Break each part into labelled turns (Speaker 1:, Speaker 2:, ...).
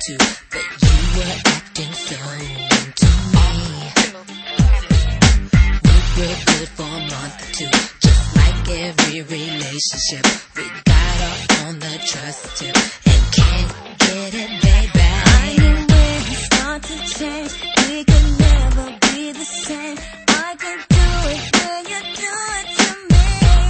Speaker 1: too, but you were acting so into me. We were good for a month or two, just like every relationship. We got off on the trust tip and can't get it, baby.
Speaker 2: I knew when you start to change, we could never be the same. I could do it when you do it to me.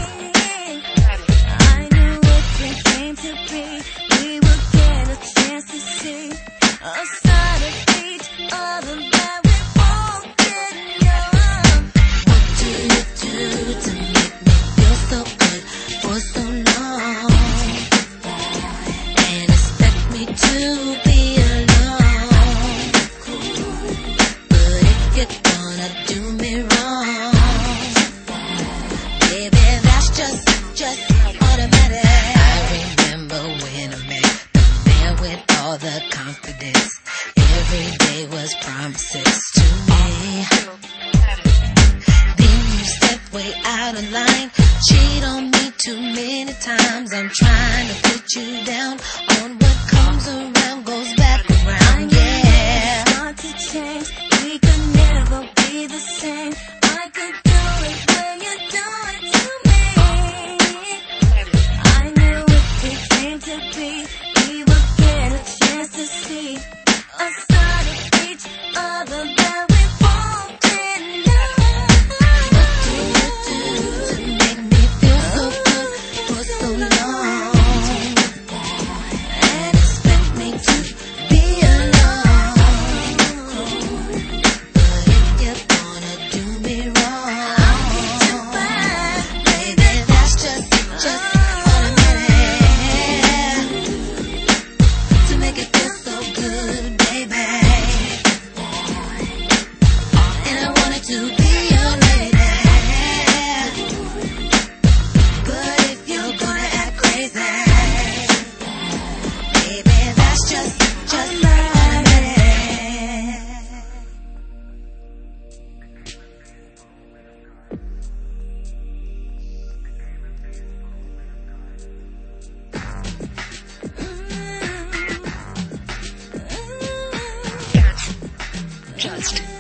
Speaker 2: I knew if it came to be, we would get a chance to see a side of each other that we both didn't know.
Speaker 1: What do you do to make me feel so good for so long and expect me to be alone? But if you're gonna do me wrong, baby, that's just automatic. I remember when I met the man with all the confidence. Every day was promises to me. Then you step way out of line, cheat on me too many times. I'm trying to put you down on what comes around goes back around, yeah.
Speaker 2: Start to change, we could never be the same. I could do it when you do it to me. I knew if it came to be, we would get a chance to see a side of each other that we both didn't know.
Speaker 1: What do you do to make me feel so good for so long and expect me to be alone? But if you're gonna do me wrong, baby, that's just automatic. To make it feel so good, baby. And I wanted to be your lady. But if you're gonna act crazy, baby, that's just automatic.
Speaker 2: Just